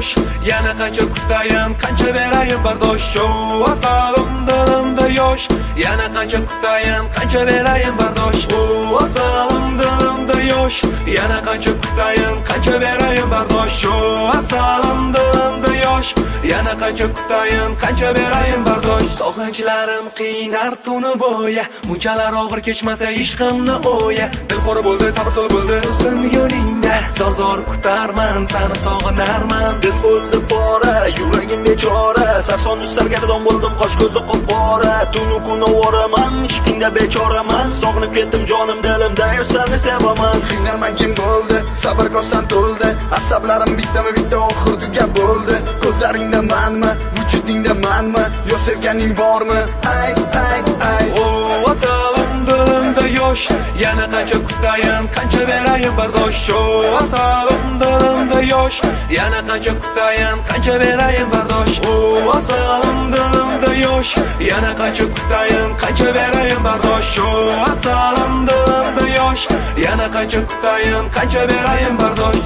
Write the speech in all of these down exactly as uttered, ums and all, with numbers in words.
yosh, yana qancha kutayin, qancha berayin bardosh. O asalim dilimda yosh, yana qancha kutayin, qancha berayin bardosh. O asalim dilimda yosh, yana qancha kutayin, qancha berayin bardosh. O asalim dilimda yosh, yana qancha kutayin, qancha berayin bardosh. Sog'inchlarim qiynar tuni bo'ya, munchalar og'ir kechmasa ishqimni o'ya. Dil qora bo'ldi, sabr to'la bo'ldi, o'zim yo'lingda. Zor zor kutarman, seni sog'inarman. Dil bo'ldi pora, yuragim bechora. Sarson ustargardon bo'ldim, qosh ko'zi qop-qora. Tunu kun ovoraman, ishqingda bechoraman. Sog'inib ketdim jonim dilimda, seni sevaman. Qiynalman kim bo'ldi, sabr kosam to'ldi. Asablarim bittami bitta oxir tugab bo'ldi. Ko'zlaringda manmi, vujudingda manmi, yo sevganing bormi? Ay ay ay. O asalim dilimda yosh, yana qancha kutayin, qancha berayin bardosh. O asalim dilimda yosh, yana qancha kutayin, qancha berayin bardosh. O asalim dilimda yosh, yana qancha kutayin, qancha berayin bardosh. O asalim dilimda yosh, yana qancha kutayin, qancha berayin bardosh.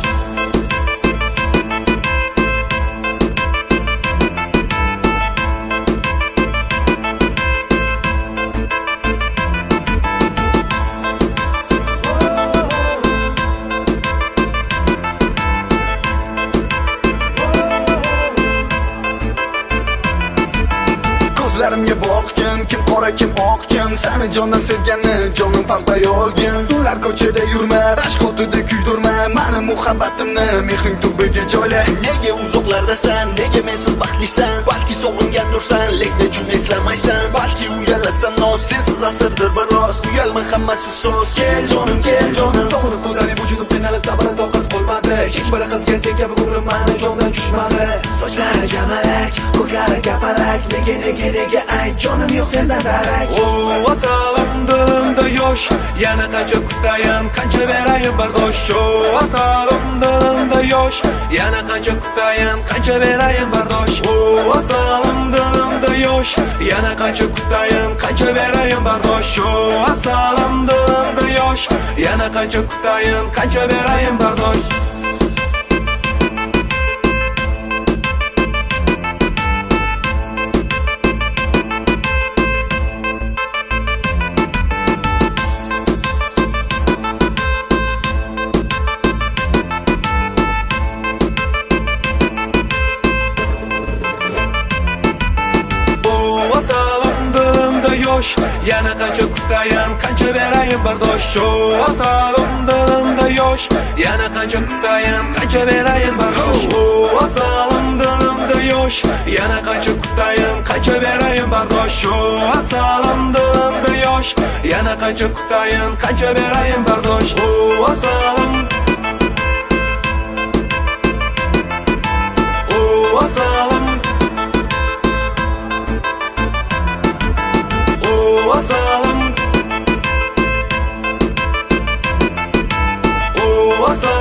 Ko'zlarimga boqgin, kim qora kim oq kim, seni jondan sevganni jonim falqay olgin. Ular ko'chada yurma, rashk otida kuydirma, meni muhabbatimni mehring tubiga joyla. Nega uzoqlardasan, nega mensiz baxtlisan? Balki sog'ingandirsan, lekin jun eslamaysan. Balki uyalasan, noz sensiz asrdir biroz. Uyalma, hammasi so'z. Kel jonim, kel jonim. Sog'inib ko'zlaring vujudim qiynalib, sabr toqat qolmadi. Hech bir qizga sen kabi ko'nglim meni jondan tushmadi. Sochlari jamalak, ko'zlari kapalak, nega nega nega ay jonim yo'q sendan darak. O asalim dilimda yosh, yana qancha kutayin, qancha berayin bardosh. O asalim dilimda yosh, yana qancha kutayin, qancha berayin bardosh. O asalim dilimda yosh, yana qancha kutayin, qancha berayin bardosh. O asalim dilimda yosh, yana qancha kutayin, qancha berayin bardosh. Yosh, yana qancha kutayin, qancha berayin bardosh. O asalim dilimda yosh, yana qancha kutayin, qancha berayin bardosh. O asalim dilimda yosh, yana qancha kutayin, qancha berayin bardosh. O asalim dilimda yosh, yana qancha kutayin, qancha berayin bardosh. O asalim O asalim Asalim O asalim